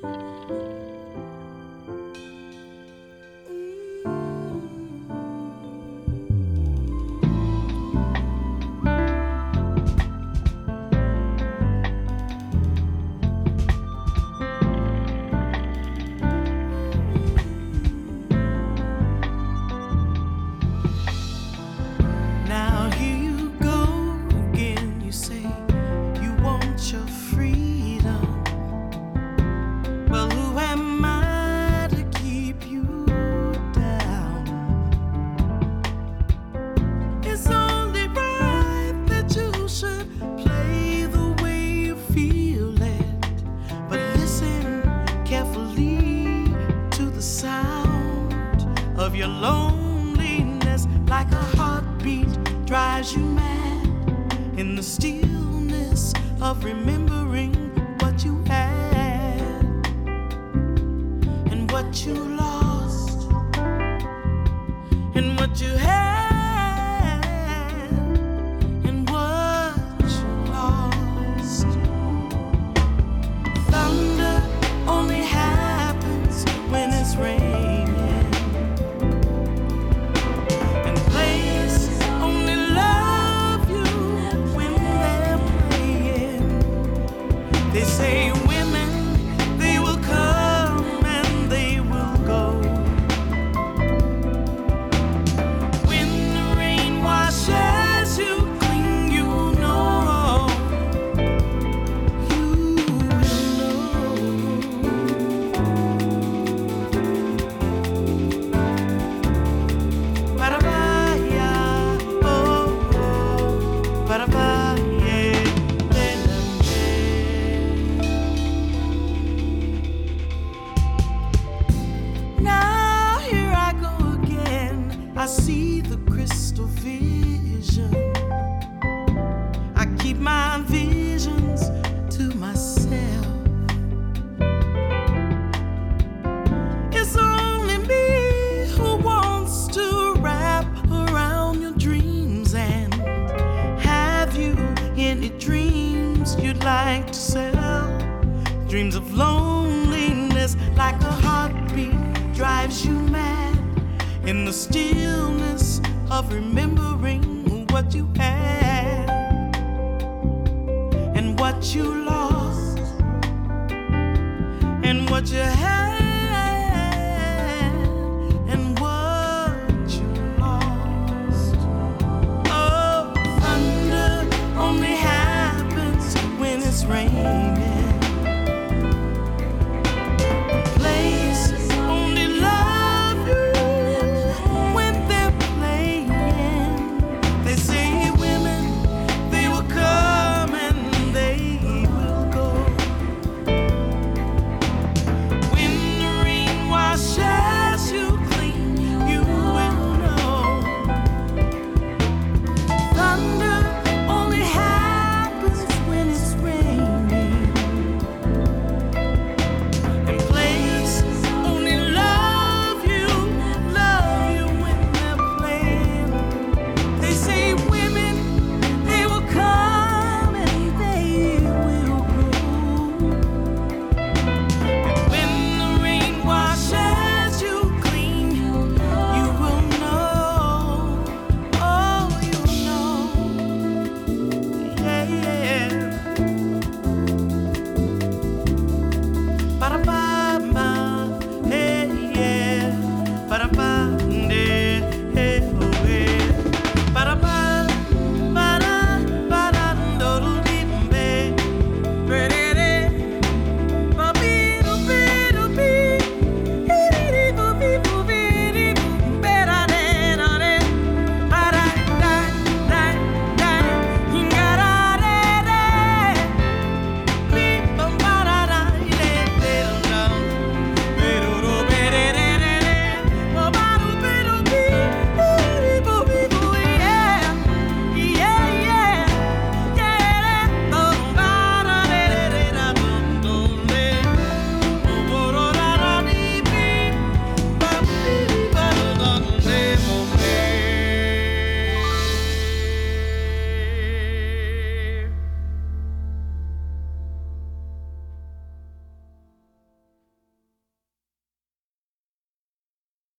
Of your loneliness, like a heartbeat drives you mad. In the stillness of remembering what you had and what you lost and what you had and what you lost. Thunder only happens when it's raining. They say women, they will come and they will go. When the rain washes you clean, you know, you will know. Ba-da-ba-ya, oh, oh, ba-da-ba. I see the crystal vision. I keep my visions to myself. It's only me who wants to wrap around your dreams. And have you any dreams you'd like to sell? Dreams of loneliness, like a heartbeat drives you mad. In the stillness of remembering what you had and what you lost and what you had.